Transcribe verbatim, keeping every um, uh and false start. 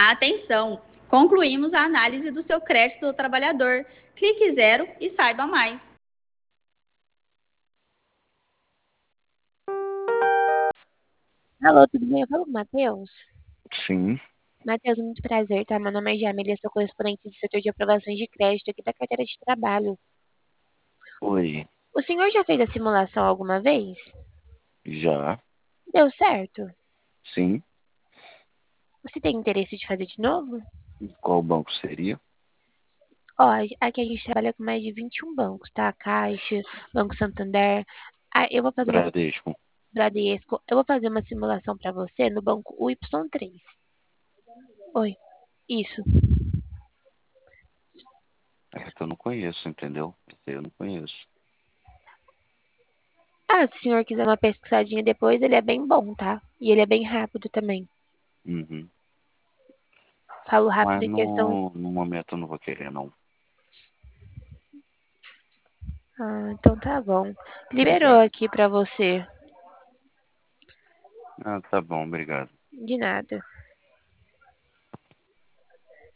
Atenção! Concluímos a análise do seu crédito do trabalhador. Clique zero e saiba mais. Alô, tudo bem? Eu falo com o Matheus. Sim. Matheus, muito prazer, tá? Meu nome é Jamília, sou correspondente do setor de aprovações de crédito aqui da carteira de trabalho. Oi. O senhor já fez a simulação alguma vez? Já. Deu certo? Sim. Você tem interesse de fazer de novo? Qual banco seria? Ó, aqui a gente trabalha com mais de vinte e um bancos, tá? Caixa, Banco Santander. Ah, eu vou fazer uma Bradesco. Bradesco. Eu vou fazer uma simulação para você no banco U Y três. Oi. Isso. É que eu não conheço, entendeu? Esse eu não conheço. Ah, se o senhor quiser uma pesquisadinha depois, ele é bem bom, tá? E ele é bem rápido também. Uhum. Falo rápido Mas em questão. no, no momento eu não vou querer, não. Ah, então tá bom. Liberou Obrigado. aqui pra você. Ah, tá bom, obrigado. De nada.